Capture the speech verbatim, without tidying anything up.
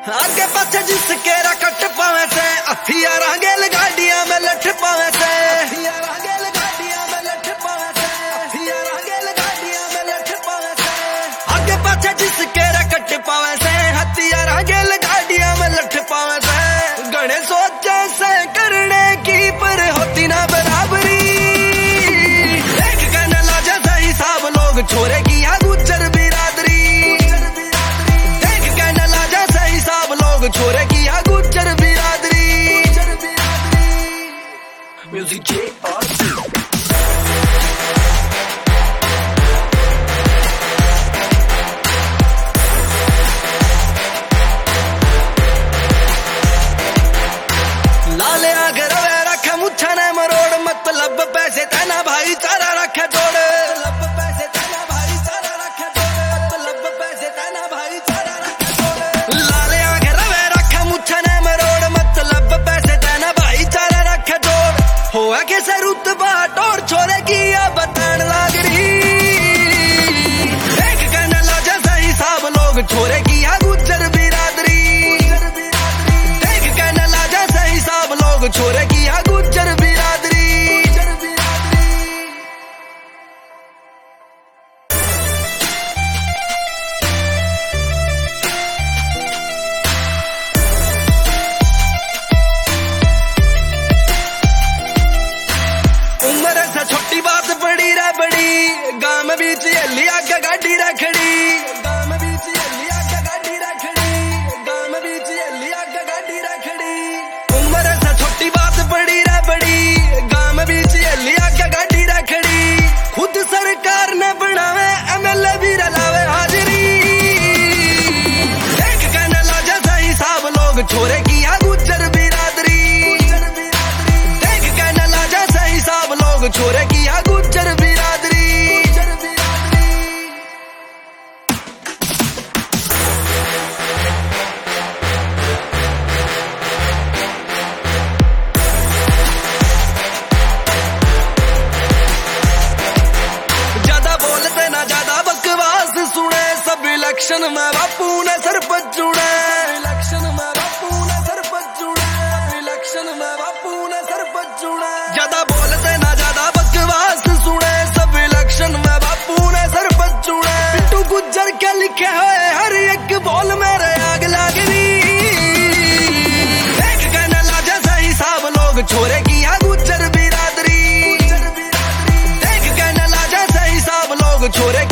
आगे पाछे जिसके कट पावे से अथिया रांगेल गाड़िया में लठ पावे से अथिया रांगेल गाड़िया में लठ पावे से अथिया रांगेल गाड़िया में लठ पावे से आगे पाछे जिसके कट पावे से हथिया रांगेल गाड़िया में लठ पावे से गणे सोचे से करने की पर होती ना बराबरी देख के न लाजे से हिसाब लोग छोरे की या गुज्जर बिरादरी देख के न लाजे से हिसाब लोग छोरे की या गुज्जर बिरादरी म्यूजिक जे और लाले आगे रवे रखे मुच्छा ने मरोड़ मतलब पैसे तेना भाईचारा रखे जोड़ मतलब पैसे तेना भाईचारा रखे जोड़ मतलब पैसे तेना भाईचारा रखे जोड़ लाले आगे रवे रखे मुच्छा ने मरोड़ मतलब पैसे तेना भाईचारा रखे जोड़ होया के से रुतबा टोर छोरे की या बतान लाग रही देख के न लाजे से हिसाब लोग छोरे की या गुज्जर बिरादरी देख के न लाजे से हिसाब लोग छोरे की या गुज्जर बिरादरी उम्र से छोटी बात बड़ी रे बड़ी गांव बीच हली आगे गाड़ी रखड़ी गांव बीच हली आगे गाड़ी रखड़ी गांव बीच हली आगे गाड़ी रखड़ी उम्र से छोटी बात बड़ी रे बड़ी गांव बीच हली आगे गाड़ी रखड़ी खुद सरकार ने बनावे एमएलए भी रलावे हाजिरी देख के न लाजे से हिसाब लोग छोरे की या गुज्जर बिरादरी देख के न लाजे से हिसाब लोग छोरे की या गुज्जर बिरादरी ज्यादा बोलते ना ज्यादा बकवास सुने सब इलेक्शन में बापू ने सरपंच चुने इलेक्शन में बापू ने सरपंच चुने इलेक्शन में बापू ने सरपंच चुने ज्यादा बोलते ना ज्यादा बकवास सुने सब इलेक्शन में बापू ने सरपंच चुने पिंटू गुज्जर के लिखे हुए हर एक बोल मेरे आग लाग रही देख के न लाजे से हिसाब लोग छोरे की या गुज्जर बिरादरी देख के न लाजे से हिसाब लोग छोरे